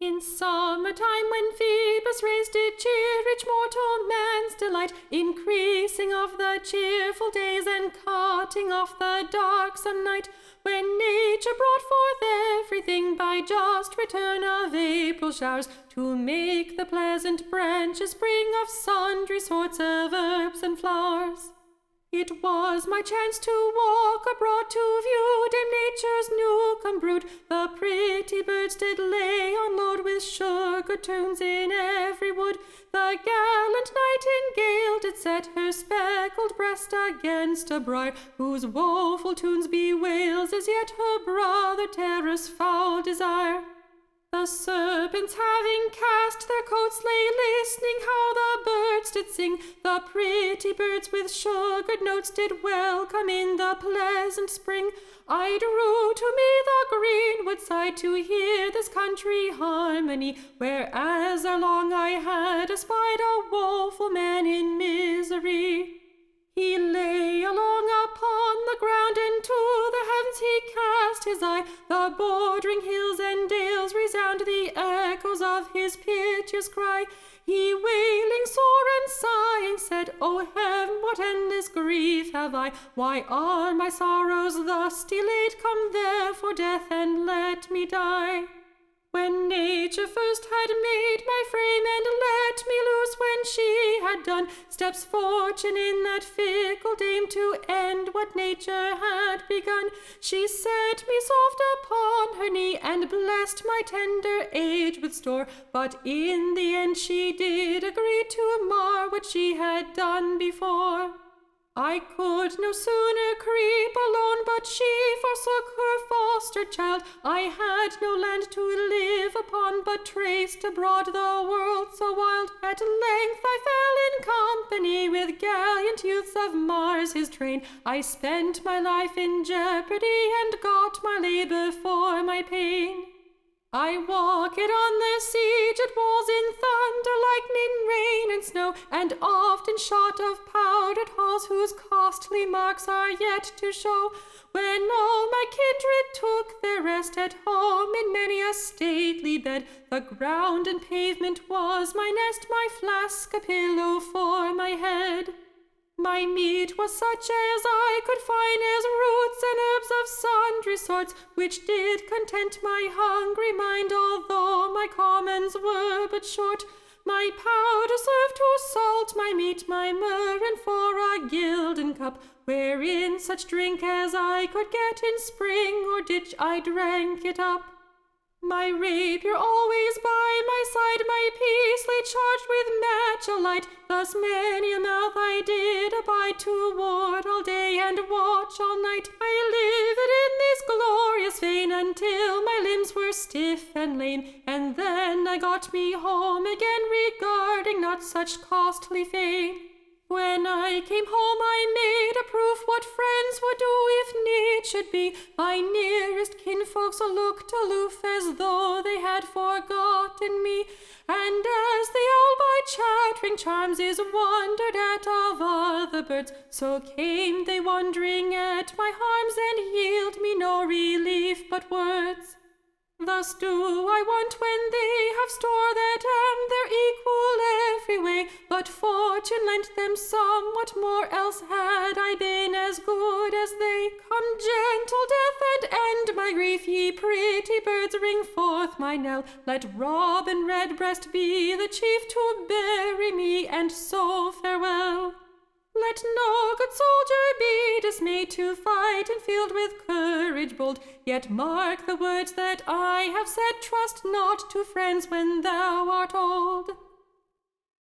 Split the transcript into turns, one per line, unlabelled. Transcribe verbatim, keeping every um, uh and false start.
In summertime, when Phoebus raised did cheer each mortal man's delight, increasing of the cheerful days and cutting off the darksome night, when nature brought forth everything by just return of April showers, to make the pleasant branches spring of sundry sorts of herbs and flowers. It was my chance to walk abroad to view Dame Nature's new-come brood. The pretty birds did lay on load with sugar tunes in every wood. The gallant nightingale did set her speckled breast against a briar, whose woeful tunes bewails as yet her brother terror's foul desire. The serpents, having cast their coats, lay listening how the birds did sing. The pretty birds with sugared notes did welcome in the pleasant spring. I drew to me the greenwood side to hear this country harmony, whereas ere long I had espied a woeful man in misery. He lay along upon the ground, and to the heavens he cast his eye. The bordering hills and dales resound the echoes of his piteous cry. He wailing sore and sighing said, O heaven, what endless grief have I? Why are my sorrows thus delayed? Come therefore, death, and let me die. When nature first had made my frame, and let me loose when she had done, steps fortune in that fickle dame to end what nature had begun. She set me soft upon her knee, and blessed my tender age with store, but in the end she did agree to mar what she had done before. I could no sooner creep alone, but she forsook her foster child. I had no land to live upon, but traced abroad the world so wild. At length I fell in company with gallant youths of Mars his train. I spent my life in jeopardy, and got my labour for my pain. I walked on their sieged walls in thunder, lightning, rain, and snow, and often shot of powdered halls, whose costly marks are yet to show. When all my kindred took their rest at home in many a stately bed, the ground and pavement was my nest, my flask a pillow for my head. My meat was such as I could find, as roots and herbs of sundry sorts, which did content my hungry mind, although my commons were but short. My powder served to salt my meat, my myrrh for a gilden cup, wherein such drink as I could get in spring or ditch I drank it up. My rapier always by my side, my piece lay charged with match alight. Thus many a mouth I did abide, to ward all day and watch all night. I lived in this glorious vein until my limbs were stiff and lame, and then I got me home again, regarding not such costly fame. When I came home I made a proof what friends would do if need should be. My nearest kinfolks looked aloof, as though they had forgotten me, and as they all by chattering charms is wondered at of other birds, so came they wondering at my harms, and yield me no relief but words. Thus do I want when they have store that am their equal every way, but fortune lent them somewhat more, else had I been as good as they. Come, gentle death, and end my grief, ye pretty birds, ring forth my knell. Let robin redbreast be the chief to bury me, and so farewell. Let no good soldier be dismayed to fight in field with courage bold, yet mark the words that I have said, trust not to friends when thou art old.